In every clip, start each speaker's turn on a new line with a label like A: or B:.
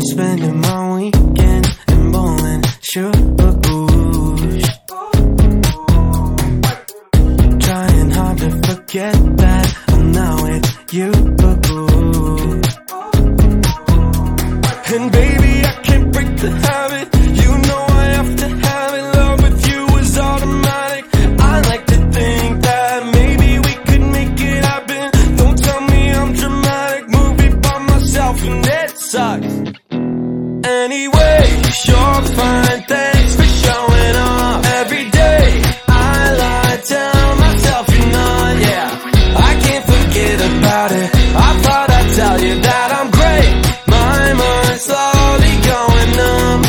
A: been spending my weekends in bowling shoes, trying hard to forget that I'm now with you. And baby, I can't break the habit. You know I have to have it. Love with you is automatic. I like to think that maybe we could make it happen. Don't tell me I'm dramatic. Move it by myself and it sucks. Anyway, you're fine. Thanks for showing up every day. I lie, tell myself you're not. Yeah, I can't forget about it. I thought I'd tell you that I'm great. My mind's slowly going numb.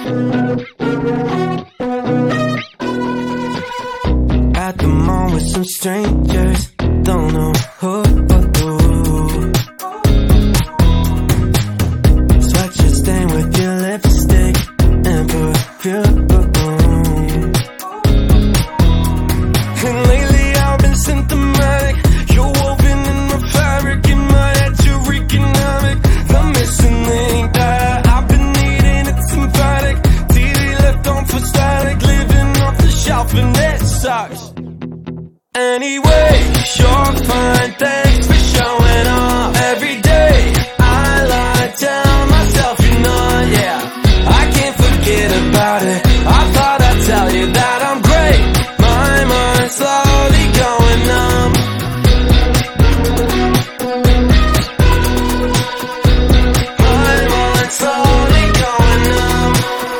A: At the mall with some strangers, don't know who. Sweatshirt stained with your lipstick and perfume. And lately I've been symptomatic. You're woven in my fabric. In my head you're wreaking havoc. The missing link that I've been needing, it's emphatic. TV left on for static. Living off the shelf and it sucks. Anyway, you're fine. Thanks for showing up every day. I lie, tell myself you're not. Yeah, I can't forget about it. I thought I'd tell you that I'm great. My mind's slowly going numb. My mind's slowly going numb.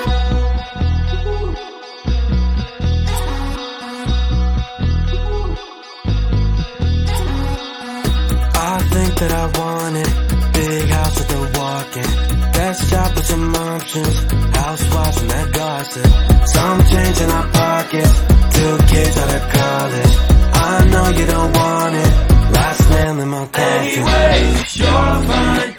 A: I think that I want it. Big house with a walk-in. Best job with some options. Housewives and that gossip. Some change in our pockets. 2 kids out of college. I know you don't want it. Last nail in my coffin. Anyway, you're fine.